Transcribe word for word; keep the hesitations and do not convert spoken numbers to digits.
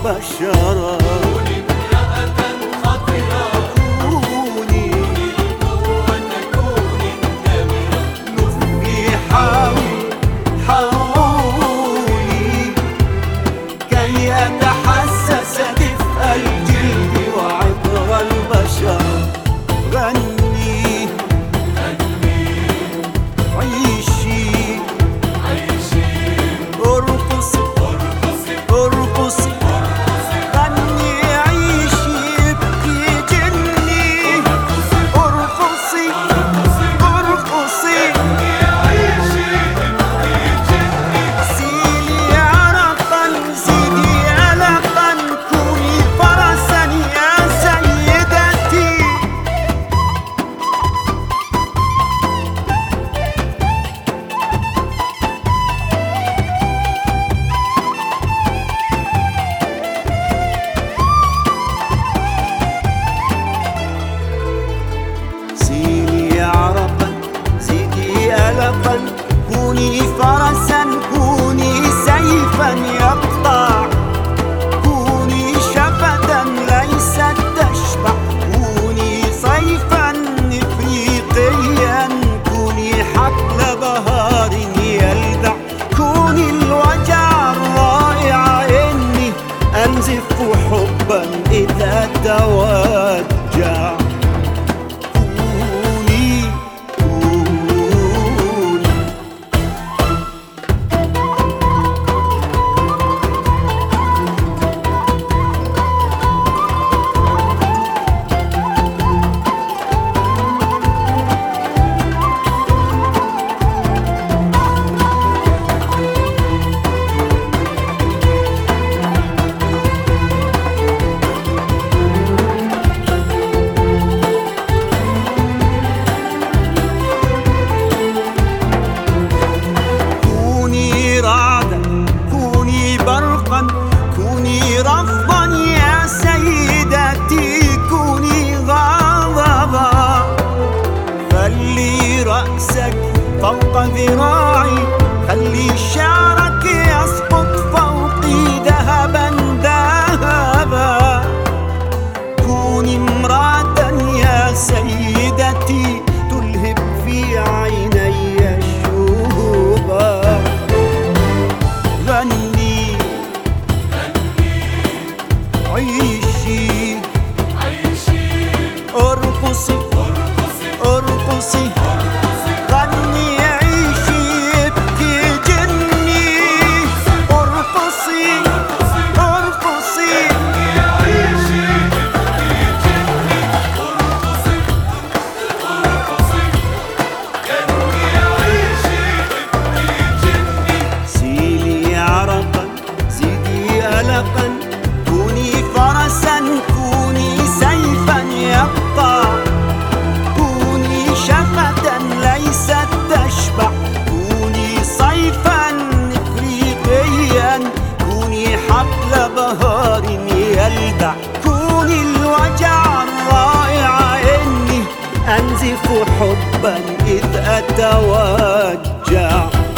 البشرة. كوني امرأة خطرة، كوني القوة كوني النمرة. لفي حولي حولي كي أتحسس دفء الجلد وعطر البشر. غني غني عيشي عيشي، ارقصي ارقصي ارقصي غني عيشي ابكي جني. ارقصي ارقصي عيشي ابكي جني. سيلي عرقا زيدي ألقا كوني فرسا يا سيدتي. سيلي عرقا زيدي ألقا كوني فرسا كوني سيفا يقطع. كوني شفدا ليست تشبع كوني صيفا إفريقيا كوني حقل بهار يلدع. كوني الوجع الرائع إني أنزف حبا إذا توجع. كوني كوني كوني رعدا كوني برقا كوني رفضا يا سيدتي. كوني غضبا خلي رأسك فوق ذراعي خلي شعرك يسقط فوقي ذهبا ذهبا. كوني امرأة يا سيدتي تلهب في عيني الشوبا. غني عيشي عيشي، ارقصي ارقصي ارقصي غني عيشي ابكي جني. ارقصي ارقصي عيشي ابكي جني. ارقصي ارقصي غني عيشي ابكي جني. سيلي عرقا زيدي ألقا كوني فرسا كوني سيفا يقطع. كوني شفة ليست تشبع كوني صيفا إفريقيا كوني حقل بهار يلدع. كوني الوجع الرائع إني أنزف حبا إذ أتوجع.